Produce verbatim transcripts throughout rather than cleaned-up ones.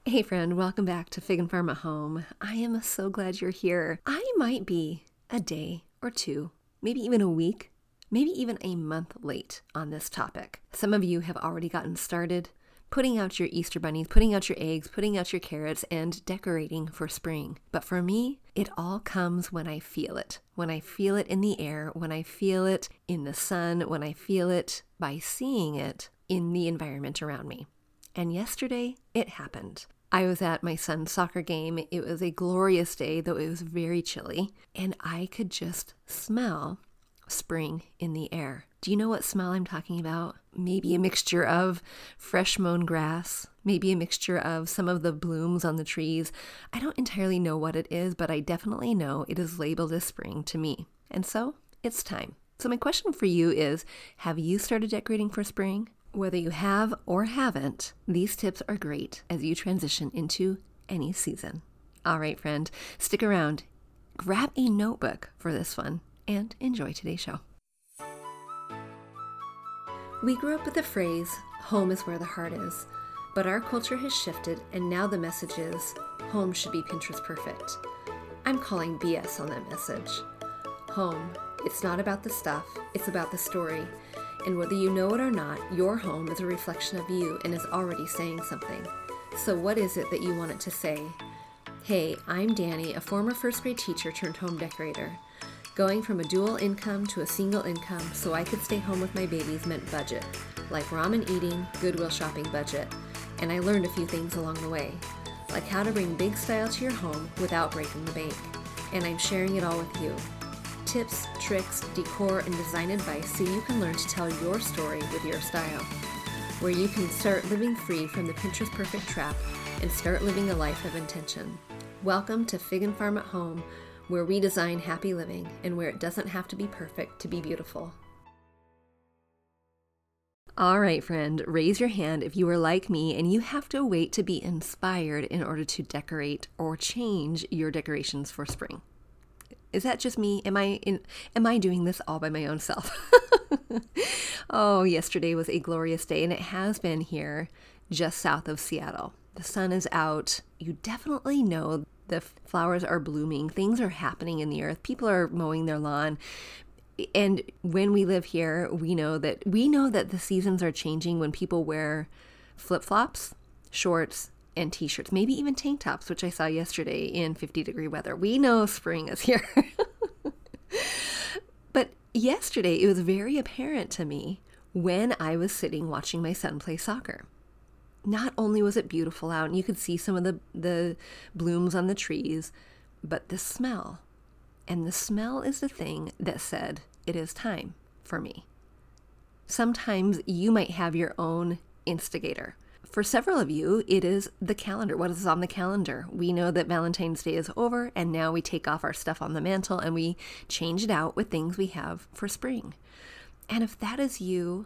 Hey friend, welcome back to Fig and Farm at Home. I am so glad you're here. I might be a day or two, maybe even a week, maybe even a month late on this topic. Some of you have already gotten started putting out your Easter bunnies, putting out your eggs, putting out your carrots, and decorating for spring. But for me, it all comes when I feel it. When I feel it in the air, when I feel it in the sun, when I feel it by seeing it in the environment around me. And yesterday, it happened. I was at my son's soccer game. It was a glorious day, though it was very chilly, and I could just smell spring in the air. Do you know what smell I'm talking about? Maybe a mixture of fresh mown grass, maybe a mixture of some of the blooms on the trees. I don't entirely know what it is, but I definitely know it is labeled as spring to me. And so it's time. So my question for you is, have you started decorating for spring? Whether you have or haven't, these tips are great as you transition into any season. All right, friend, stick around, grab a notebook for this one, and enjoy today's show. We grew up with the phrase, home is where the heart is, but our culture has shifted and now the message is, home should be Pinterest perfect. I'm calling B S on that message. Home, it's not about the stuff, it's about the story. And whether you know it or not, your home is a reflection of you and is already saying something. So what is it that you want it to say? Hey, I'm Danny, a former first grade teacher turned home decorator. Going from a dual income to a single income so I could stay home with my babies meant budget, like ramen eating, Goodwill shopping budget. And I learned a few things along the way, like how to bring big style to your home without breaking the bank. And I'm sharing it all with you. Tips, tricks, decor, and design advice so you can learn to tell your story with your style, where you can start living free from the Pinterest perfect trap and start living a life of intention. Welcome to Fig and Farm at Home, where we design happy living and where it doesn't have to be perfect to be beautiful. All right, friend, raise your hand if you are like me and you have to wait to be inspired in order to decorate or change your decorations for spring. Is that just me? Am I in, am I doing this all by my own self? Oh, yesterday was a glorious day, and it has been here just south of Seattle. The sun is out. You definitely know the flowers are blooming. Things are happening in the earth. People are mowing their lawn. And when we live here, we know that we know that the seasons are changing when people wear flip-flops, shorts, and t-shirts, maybe even tank tops, which I saw yesterday in fifty degree weather. We know spring is here. But yesterday, it was very apparent to me when I was sitting watching my son play soccer. Not only was it beautiful out, and you could see some of the, the blooms on the trees, but the smell. And the smell is the thing that said, it is time for me. Sometimes you might have your own instigator. For several of you, it is the calendar. What is on the calendar? We know that Valentine's Day is over, and now we take off our stuff on the mantle and we change it out with things we have for spring. And if that is you,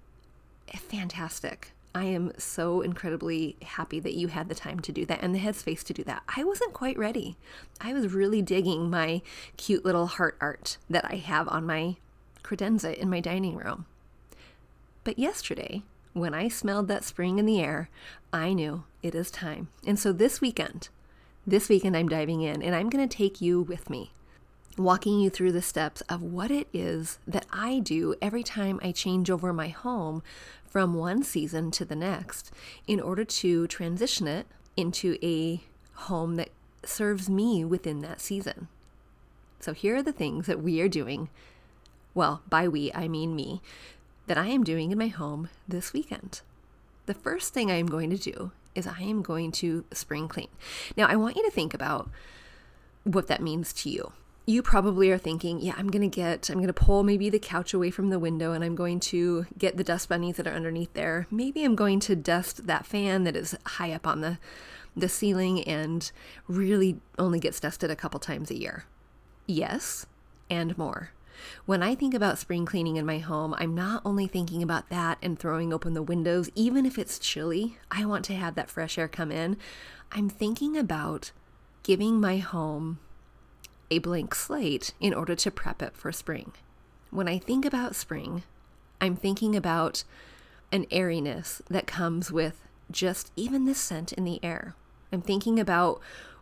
fantastic. I am so incredibly happy that you had the time to do that and the headspace to do that. I wasn't quite ready. I was really digging my cute little heart art that I have on my credenza in my dining room. But yesterday, when I smelled that spring in the air, I knew it is time. And so this weekend, this weekend I'm diving in and I'm going to take you with me, walking you through the steps of what it is that I do every time I change over my home from one season to the next in order to transition it into a home that serves me within that season. So here are the things that we are doing. Well, by we, I mean me. That I am doing in my home this weekend. The first thing I am going to do is I am going to spring clean. Now, I want you to think about what that means to you. You probably are thinking, yeah, I'm going to get, I'm going to pull maybe the couch away from the window and I'm going to get the dust bunnies that are underneath there. Maybe I'm going to dust that fan that is high up on the, the ceiling and really only gets dusted a couple times a year. Yes, and more. When I think about spring cleaning in my home, I'm not only thinking about that and throwing open the windows, even if it's chilly, I want to have that fresh air come in. I'm thinking about giving my home a blank slate in order to prep it for spring. When I think about spring, I'm thinking about an airiness that comes with just even the scent in the air. I'm thinking about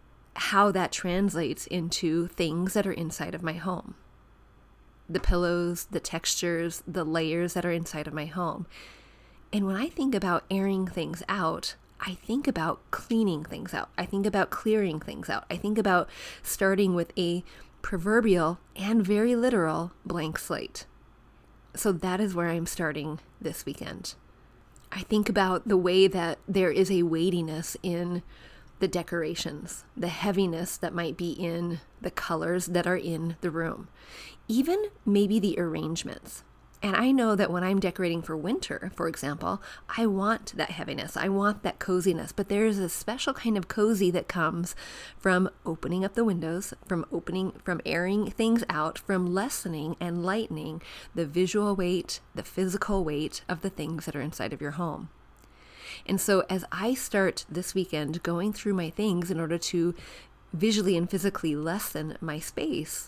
how that translates into things that are inside of my home. The pillows, the textures, the layers that are inside of my home. And when I think about airing things out, I think about cleaning things out. I think about clearing things out. I think about starting with a proverbial and very literal blank slate. So that is where I'm starting this weekend. I think about the way that there is a weightiness in the decorations, the heaviness that might be in the colors that are in the room, even maybe the arrangements. And I know that when I'm decorating for winter, for example, I want that heaviness. I want that coziness. But there is a special kind of cozy that comes from opening up the windows, from opening, from airing things out, from lessening and lightening the visual weight, the physical weight of the things that are inside of your home. And so as I start this weekend going through my things in order to visually and physically lessen my space,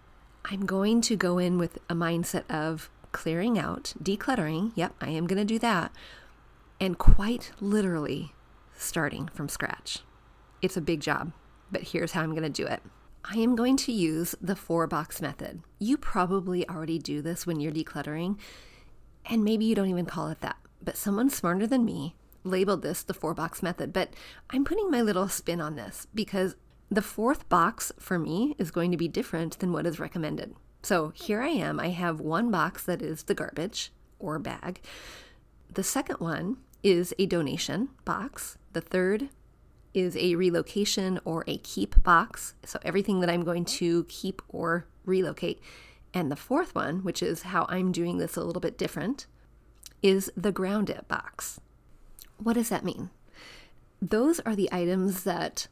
I'm going to go in with a mindset of clearing out, decluttering. Yep, I am going to do that. And quite literally starting from scratch. It's a big job, but here's how I'm going to do it. I am going to use the four box method. You probably already do this when you're decluttering, and maybe you don't even call it that, but someone smarter than me labeled this the four box method. But I'm putting my little spin on this because the fourth box for me is going to be different than what is recommended. So here I am. I have one box that is the garbage or bag. The second one is a donation box. The third is a relocation or a keep box. So everything that I'm going to keep or relocate. And the fourth one, which is how I'm doing this a little bit different, is the ground it box. What does that mean? Those are the items that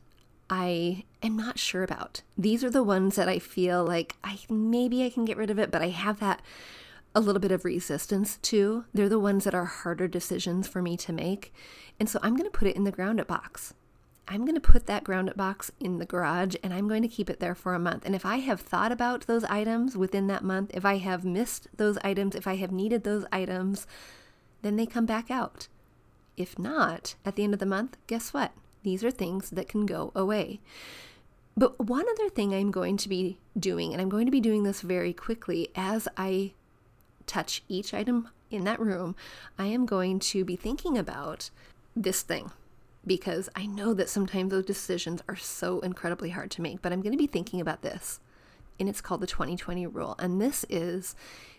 I am not sure about. These are the ones that I feel like I maybe I can get rid of it, but I have that a little bit of resistance to. They're the ones that are harder decisions for me to make. And so I'm going to put it in the ground it box. I'm going to put that ground it box in the garage and I'm going to keep it there for a month. And if I have thought about those items within that month, if I have missed those items, if I have needed those items, then they come back out. If not, at the end of the month, guess what? These are things that can go away. But one other thing I'm going to be doing, and I'm going to be doing this very quickly as I touch each item in that room, I am going to be thinking about this thing because I know that sometimes those decisions are so incredibly hard to make, but I'm going to be thinking about this, and it's called the twenty twenty rule. And this is,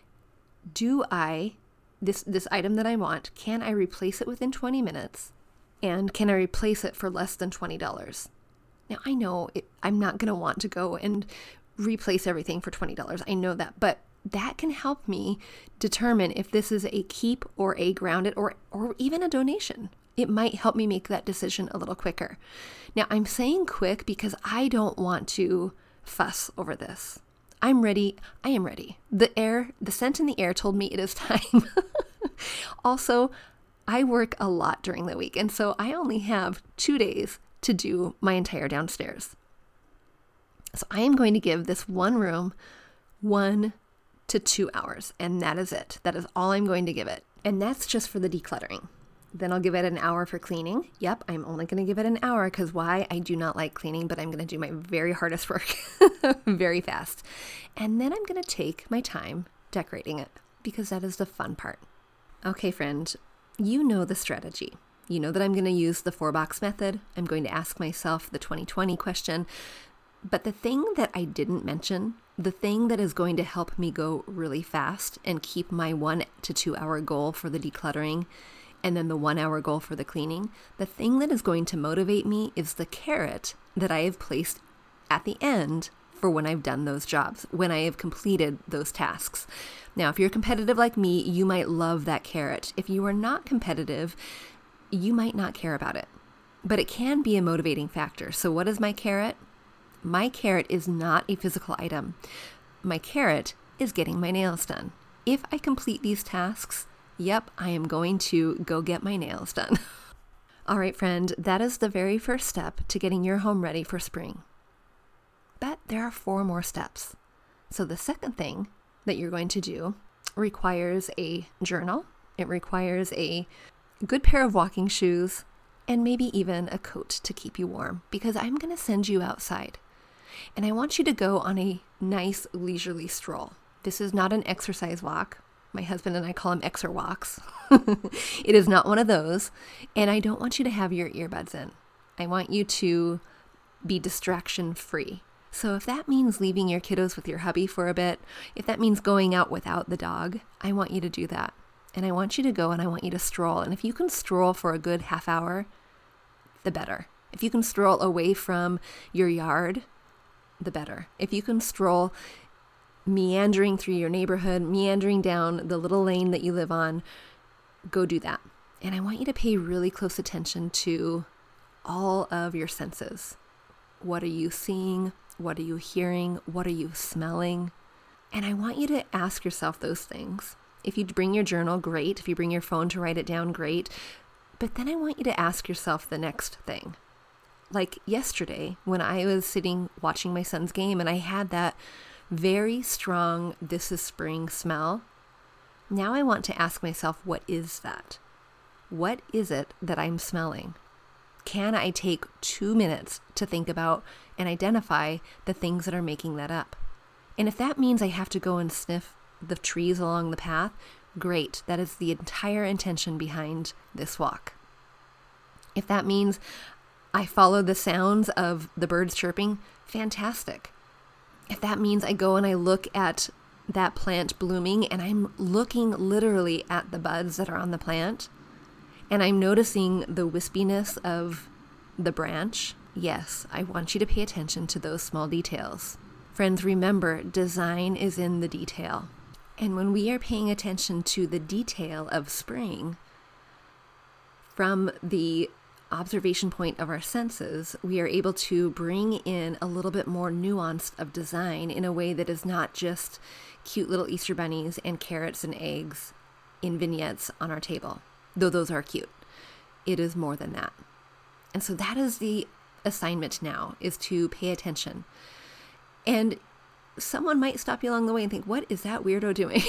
do I, this, this item that I want, can I replace it within twenty minutes? And can I replace it for less than twenty dollars? Now, I know it, I'm not going to want to go and replace everything for twenty dollars. I know that, but that can help me determine if this is a keep or a grounded or, or even a donation. It might help me make that decision a little quicker. Now, I'm saying quick because I don't want to fuss over this. I'm ready. I am ready. The air, the scent in the air told me it is time. Also, I work a lot during the week, and so I only have two days to do my entire downstairs. So I am going to give this one room one to two hours, and that is it. That is all I'm going to give it. And that's just for the decluttering. Then I'll give it an hour for cleaning. Yep, I'm only going to give it an hour because why? I do not like cleaning, but I'm going to do my very hardest work very fast. And then I'm going to take my time decorating it because that is the fun part. Okay, friend. You know the strategy. You know that I'm going to use the four box method. I'm going to ask myself the twenty twenty question. But the thing that I didn't mention, the thing that is going to help me go really fast and keep my one to two hour goal for the decluttering and then the one hour goal for the cleaning, the thing that is going to motivate me is the carrot that I have placed at the end for when I've done those jobs, when I have completed those tasks. Now, if you're competitive like me, you might love that carrot. If you are not competitive, you might not care about it, but it can be a motivating factor. So what is my carrot? My carrot is not a physical item. My carrot is getting my nails done. If I complete these tasks, yep, I am going to go get my nails done. All right, friend, that is the very first step to getting your home ready for spring. But there are four more steps. So the second thing that you're going to do requires a journal. It requires a good pair of walking shoes, and maybe even a coat to keep you warm, because I'm going to send you outside. And I want you to go on a nice leisurely stroll. This is not an exercise walk. My husband and I call them exer walks. It is not one of those. And I don't want you to have your earbuds in. I want you to be distraction free. So if that means leaving your kiddos with your hubby for a bit, if that means going out without the dog, I want you to do that. And I want you to go and I want you to stroll. And if you can stroll for a good half hour, the better. If you can stroll away from your yard, the better. If you can stroll meandering through your neighborhood, meandering down the little lane that you live on, go do that. And I want you to pay really close attention to all of your senses. What are you seeing? What are you hearing? What are you smelling? And I want you to ask yourself those things. If you bring your journal, great. If you bring your phone to write it down, great. But then I want you to ask yourself the next thing. Like yesterday, when I was sitting watching my son's game and I had that very strong "this is spring" smell, now I want to ask myself, what is that? What is it that I'm smelling? Can I take two minutes to think about and identify the things that are making that up? And if that means I have to go and sniff the trees along the path, great. That is the entire intention behind this walk. If that means I follow the sounds of the birds chirping, fantastic. If that means I go and I look at that plant blooming and I'm looking literally at the buds that are on the plant and I'm noticing the wispiness of the branch, yes, I want you to pay attention to those small details. Friends, remember, design is in the detail. And when we are paying attention to the detail of spring, from the observation point of our senses, we are able to bring in a little bit more nuance of design in a way that is not just cute little Easter bunnies and carrots and eggs in vignettes on our table, though those are cute. It is more than that. And so that is the assignment now, is to pay attention. And someone might stop you along the way and think, what is that weirdo doing?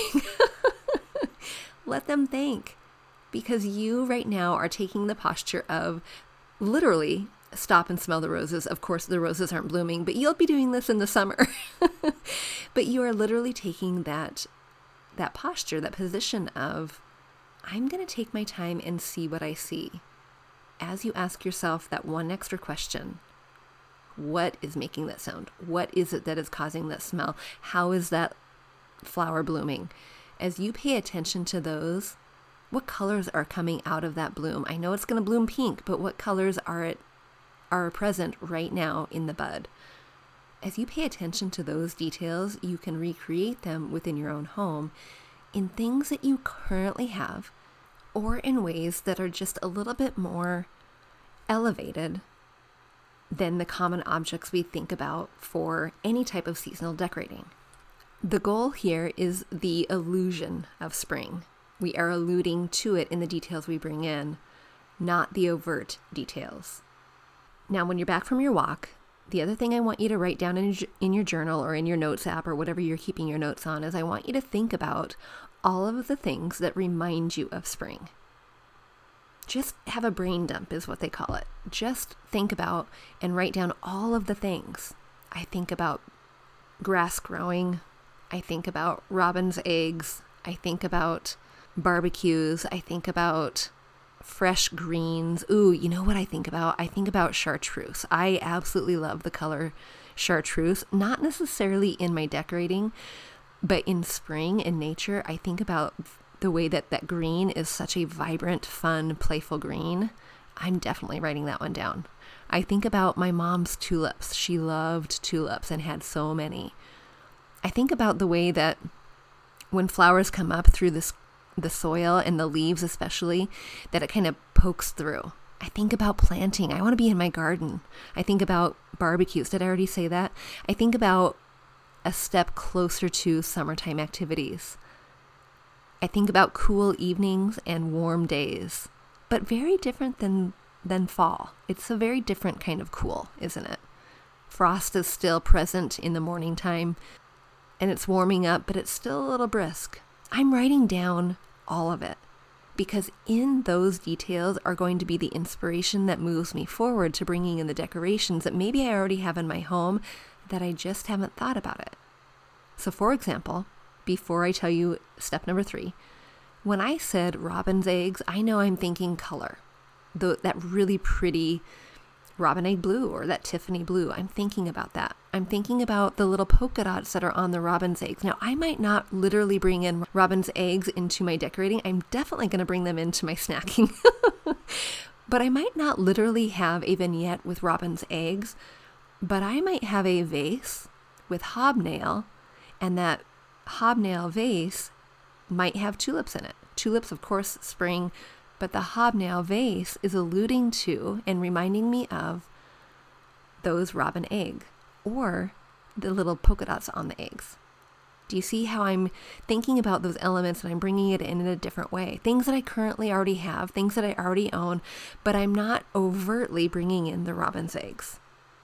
Let them think. Because you right now are taking the posture of literally stop and smell the roses. Of course, the roses aren't blooming, but you'll be doing this in the summer. But you are literally taking that, that posture, that position of, I'm going to take my time and see what I see. As you ask yourself that one extra question, what is making that sound? What is it that is causing that smell? How is that flower blooming? As you pay attention to those, what colors are coming out of that bloom? I know it's going to bloom pink, but what colors are it are present right now in the bud? As you pay attention to those details, you can recreate them within your own home in things that you currently have, or in ways that are just a little bit more elevated than the common objects we think about for any type of seasonal decorating. The goal here is the illusion of spring. We are alluding to it in the details we bring in, not the overt details. Now, when you're back from your walk, the other thing I want you to write down in, in your journal or in your notes app or whatever you're keeping your notes on is I want you to think about all of the things that remind you of spring. Just have a brain dump is what they call it. Just think about and write down all of the things. I think about grass growing. I think about robin's eggs. I think about barbecues. I think about fresh greens. Ooh, you know what I think about? I think about chartreuse. I absolutely love the color chartreuse, not necessarily in my decorating, but in spring in nature. I think about the way that that green is such a vibrant, fun, playful green. I'm definitely writing that one down. I think about my mom's tulips. She loved tulips and had so many. I think about the way that when flowers come up through this the soil and the leaves especially, that it kind of pokes through. I think about planting. I want to be in my garden. I think about barbecues. Did I already say that? I think about a step closer to summertime activities. I think about cool evenings and warm days, but very different than, than fall. It's a very different kind of cool, isn't it? Frost is still present in the morning time and it's warming up, but it's still a little brisk. I'm writing down all of it because in those details are going to be the inspiration that moves me forward to bringing in the decorations that maybe I already have in my home that I just haven't thought about it. So for example, before I tell you step number three, when I said robin's eggs, I know I'm thinking color, the, that really pretty robin egg blue or that Tiffany blue. I'm thinking about that. I'm thinking about the little polka dots that are on the robin's eggs. Now, I might not literally bring in robin's eggs into my decorating. I'm definitely going to bring them into my snacking. But I might not literally have a vignette with robin's eggs, but I might have a vase with hobnail, and that hobnail vase might have tulips in it. Tulips, of course, spring, but the hobnail vase is alluding to and reminding me of those robin egg or the little polka dots on the eggs. Do you see how I'm thinking about those elements and I'm bringing it in in a different way? Things that I currently already have, things that I already own, but I'm not overtly bringing in the robin's eggs.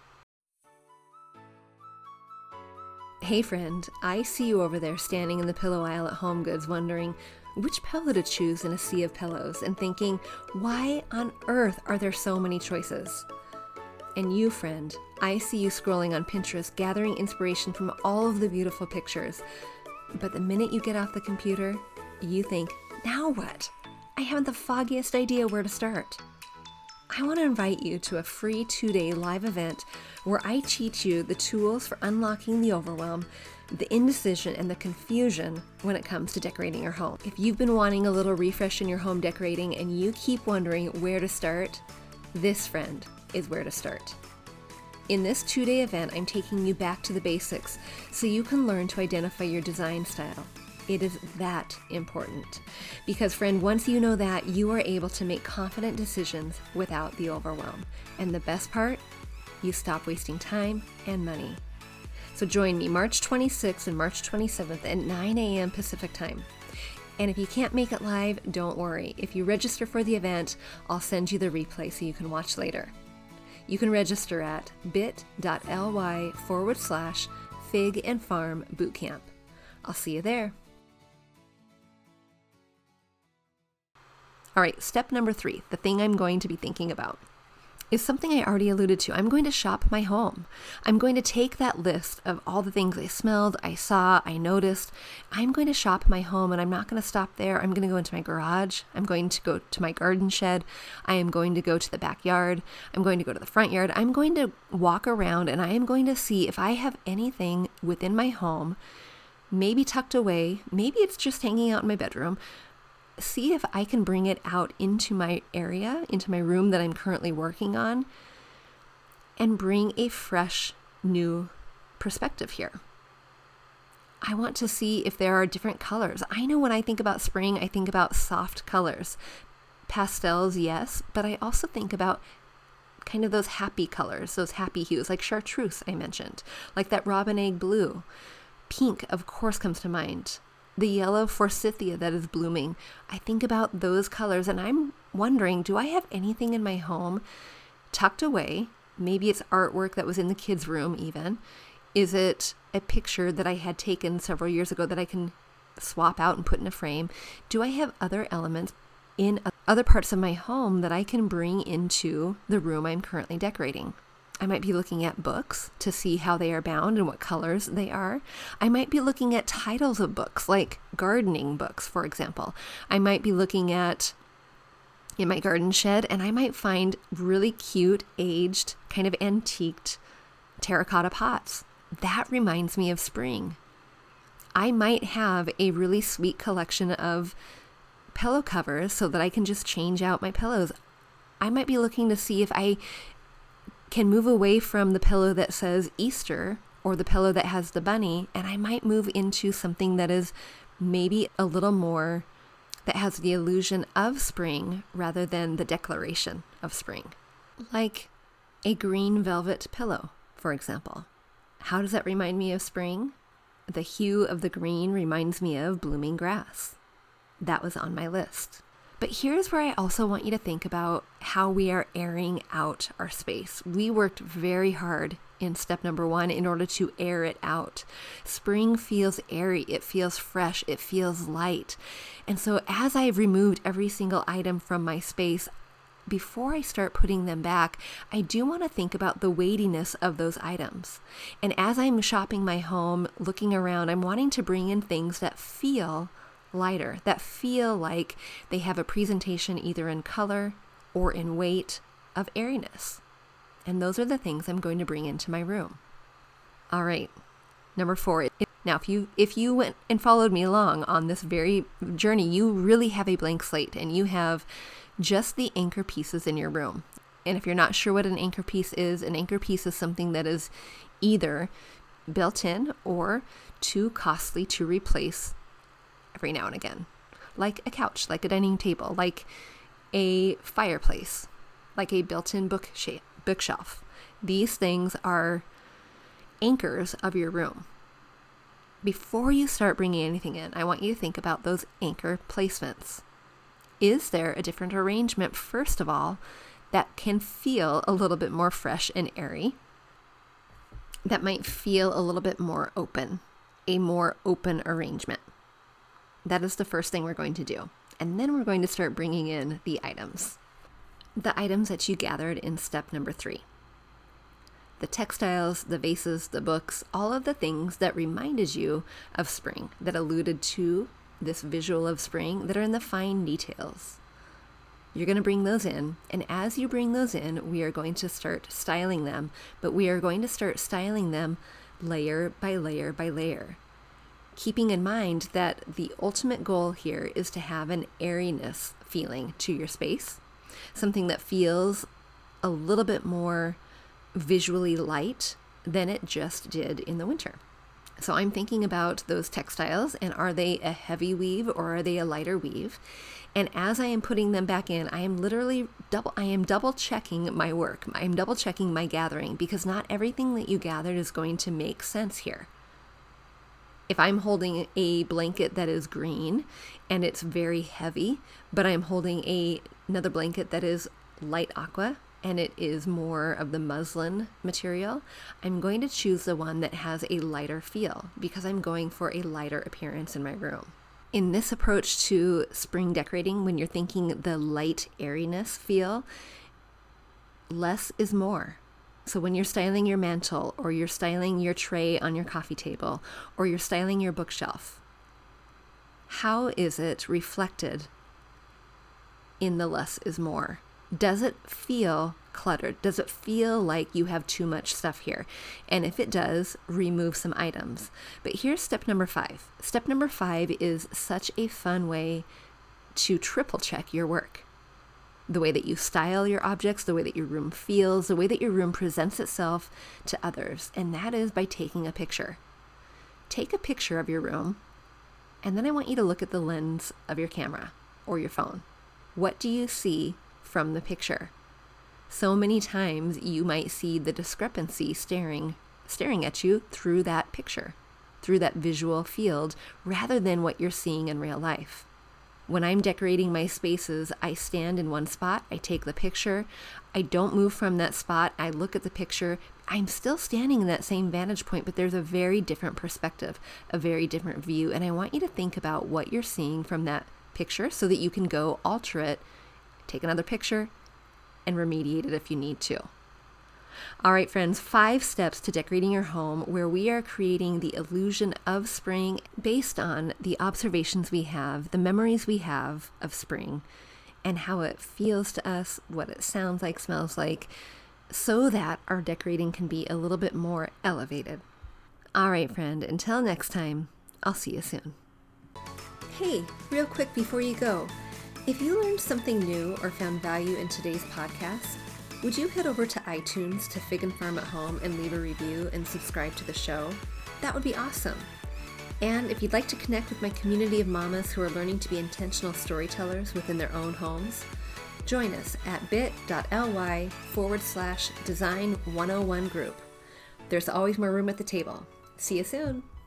Hey friend, I see you over there standing in the pillow aisle at HomeGoods wondering which pillow to choose in a sea of pillows and thinking, why on earth are there so many choices? And you, friend, I see you scrolling on Pinterest, gathering inspiration from all of the beautiful pictures. But the minute you get off the computer, you think, now what? I haven't the foggiest idea where to start. I want to invite you to a free two-day live event where I teach you the tools for unlocking the overwhelm, the indecision, and the confusion when it comes to decorating your home. If you've been wanting a little refresh in your home decorating and you keep wondering where to start, this, friend, is where to start. In this two-day event, I'm taking you back to the basics so you can learn to identify your design style. It is that important. Because, friend, once you know that, you are able to make confident decisions without the overwhelm. And the best part, you stop wasting time and money. So join me March twenty-sixth and March twenty-seventh at nine a.m. Pacific time. And if you can't make it live, don't worry. If you register for the event, I'll send you the replay so you can watch later. You can register at bit.ly forward slash fig and farm bootcamp. I'll see you there. All right, step number three, the thing I'm going to be thinking about, is something I already alluded to. I'm going to shop my home. I'm going to take that list of all the things I smelled, I saw, I noticed. I'm going to shop my home, and I'm not going to stop there. I'm going to go into my garage. I'm going to go to my garden shed. I am going to go to the backyard. I'm going to go to the front yard. I'm going to walk around, and I am going to see if I have anything within my home, maybe tucked away, maybe it's just hanging out in my bedroom. See if I can bring it out into my area, into my room that I'm currently working on, and bring a fresh, new perspective here. I want to see if there are different colors. I know when I think about spring, I think about soft colors. Pastels, yes, but I also think about kind of those happy colors, those happy hues, like chartreuse I mentioned, like that robin egg blue. Pink, of course, comes to mind. The yellow forsythia that is blooming. I think about those colors and I'm wondering, do I have anything in my home tucked away? Maybe it's artwork that was in the kids' room even. Is it a picture that I had taken several years ago that I can swap out and put in a frame? Do I have other elements in other parts of my home that I can bring into the room I'm currently decorating? I might be looking at books to see how they are bound and what colors they are. I might be looking at titles of books, like gardening books, for example. I might be looking at in my garden shed, and I might find really cute, aged, kind of antiqued terracotta pots. That reminds me of spring. I might have a really sweet collection of pillow covers so that I can just change out my pillows. I might be looking to see if I can move away from the pillow that says Easter or the pillow that has the bunny, and I might move into something that is maybe a little more, that has the illusion of spring rather than the declaration of spring. Like a green velvet pillow, for example. How does that remind me of spring? The hue of the green reminds me of blooming grass. That was on my list. But here's where I also want you to think about how we are airing out our space. We worked very hard in step number one in order to air it out. Spring feels airy, it feels fresh, it feels light. And so as I've removed every single item from my space, before I start putting them back, I do want to think about the weightiness of those items. And as I'm shopping my home, looking around, I'm wanting to bring in things that feel lighter, that feel like they have a presentation either in color or in weight of airiness. And those are the things I'm going to bring into my room. All right, number four. Now, if you if you went and followed me along on this very journey, you really have a blank slate and you have just the anchor pieces in your room. And if you're not sure what an anchor piece is, an anchor piece is something that is either built in or too costly to replace every now and again, like a couch, like a dining table, like a fireplace, like a built-in book shape, bookshelf. These things are anchors of your room. Before you start bringing anything in, I want you to think about those anchor placements. Is there a different arrangement, first of all, that can feel a little bit more fresh and airy, that might feel a little bit more open, a more open arrangement? That is the first thing we're going to do. And then we're going to start bringing in the items. The items that you gathered in step number three. The textiles, the vases, the books, all of the things that reminded you of spring, that alluded to this visual of spring, that are in the fine details. You're going to bring those in, and as you bring those in, we are going to start styling them, but we are going to start styling them layer by layer by layer. Keeping in mind that the ultimate goal here is to have an airiness feeling to your space, something that feels a little bit more visually light than it just did in the winter. So I'm thinking about those textiles, and are they a heavy weave or are they a lighter weave? And as I am putting them back in, I am literally double, I am double checking my work. I am double checking my gathering, because not everything that you gathered is going to make sense here. If I'm holding a blanket that is green and it's very heavy, but I'm holding a, another blanket that is light aqua and it is more of the muslin material, I'm going to choose the one that has a lighter feel, because I'm going for a lighter appearance in my room. In this approach to spring decorating, when you're thinking the light airiness feel, less is more. So when you're styling your mantle, or you're styling your tray on your coffee table, or you're styling your bookshelf, how is it reflected in the less is more? Does it feel cluttered? Does it feel like you have too much stuff here? And if it does, remove some items. But here's step number five. Step number five is such a fun way to triple check your work. The way that you style your objects, the way that your room feels, the way that your room presents itself to others. And that is by taking a picture. Take a picture of your room, and then I want you to look at the lens of your camera or your phone. What do you see from the picture? So many times you might see the discrepancy staring, staring at you through that picture, through that visual field, rather than what you're seeing in real life. When I'm decorating my spaces, I stand in one spot, I take the picture, I don't move from that spot, I look at the picture, I'm still standing in that same vantage point, but there's a very different perspective, a very different view, and I want you to think about what you're seeing from that picture so that you can go alter it, take another picture, and remediate it if you need to. All right, friends, five steps to decorating your home where we are creating the illusion of spring based on the observations we have, the memories we have of spring, and how it feels to us, what it sounds like, smells like, so that our decorating can be a little bit more elevated. All right, friend, until next time, I'll see you soon. Hey, real quick before you go, if you learned something new or found value in today's podcast, would you head over to iTunes to Fig and Farm at Home and leave a review and subscribe to the show? That would be awesome. And if you'd like to connect with my community of mamas who are learning to be intentional storytellers within their own homes, join us at bit.ly forward slash design 101 group. There's always more room at the table. See you soon.